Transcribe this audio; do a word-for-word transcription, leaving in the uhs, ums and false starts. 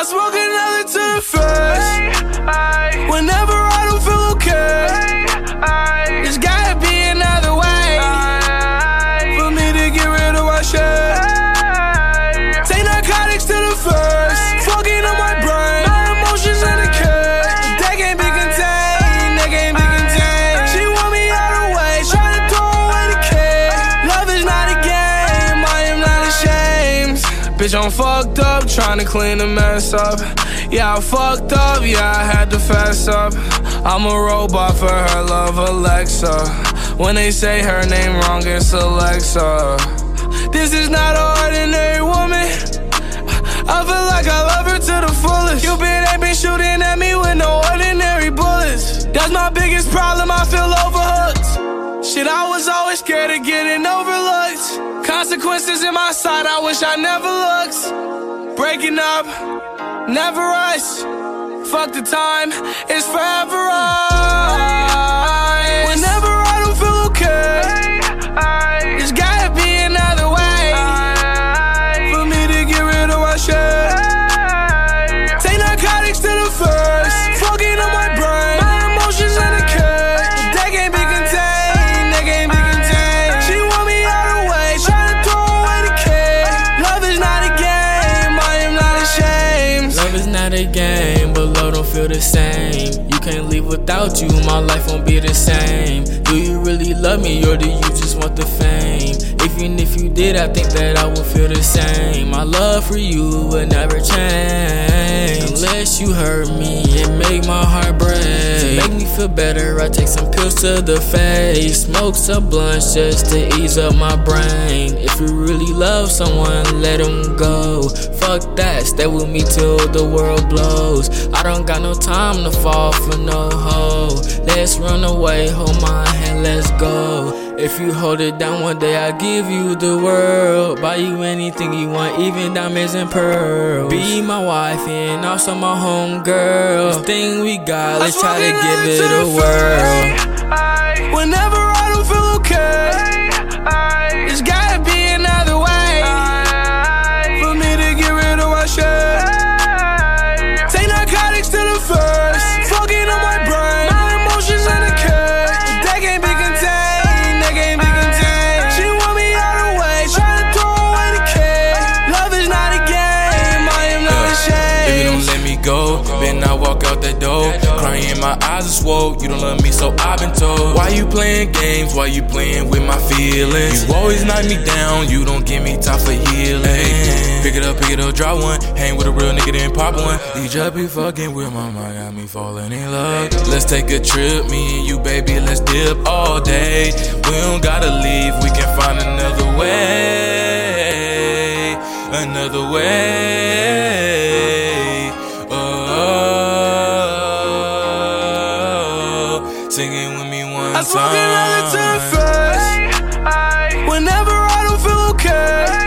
smoke another to the face. Whenever I don't feel okay, there's gotta be another way for me to get rid of my shit. Take narcotics to the face, fucking on my brain, my emotions in the cage. They can't be contained, they can't be contained. She want me out of the way, try to throw away the key. Love is not a game, I am not ashamed. Bitch, I'm fucked up, trying to clean the mess up. Yeah, I fucked up, yeah, I had to fess up. I'm a robot for her love, Alexa. When they say her name wrong, it's Alexa. This is not an ordinary woman. I feel like I love her to the fullest. You been ain't been shooting at me with no ordinary bullets. That's my biggest problem, I feel overhooked. Shit, I was always scared of getting overlooked. Consequences in my sight, I wish I never looked. Breaking up, never us. Fuck the time, it's forever us. Whenever I don't feel okay, there's gotta be another way for me to get rid of my shit. Take narcotics to the face, fucking on my brain, my emotions in the cage. They can't be contained, they can't be contained. She want me out of the way, try to throw away the key. Love is not a game, I am not ashamed. Love is not a game, but love don't feel the same. You can't leave without you, my life won't be the same. Do you really love me, or do you just want the fame? Even if you did, I think that I would feel the same. My love for you would never change. Unless you hurt me and make my heart break. To make me feel better, I take some pills to the face. Smoke some blunts just to ease up my brain. If you really love someone, let them go. Fuck that, stay with me till the world blows. I don't got no time to fall for no hoe. Let's run away, hold my hand, let's go. If you hold it down one day, I'll give you the world. Buy you anything you want, even diamonds and pearls. Be my wife and also my home girl. This thing we got, let's try to give it a whirl. Whenever I don't feel okay, there's gotta be another way for me to get rid of my shit. Take narcotics to the face, fucking on my brain, my emotions in the cage. They can't be contained, they can't be contained. She want me out of the way, try to throw away the key. Love is not a game, I am not ashamed. If you don't let me go, then I walk out that door. Crying, my eyes are swole. You don't love me, so I've been told. Why you playing games? Why you playing with my feelings? You always knock me down. You don't give me time for healing. Pick it up, pick it up, drop one. Hang with a real nigga, then pop one. You just be fucking with my mind, got me falling in love. Let's take a trip, me and you, baby. Let's dip all day. We don't gotta leave. We can find another way, another way. Sing it with me one I time. smoke another to the face. Whenever I don't feel okay,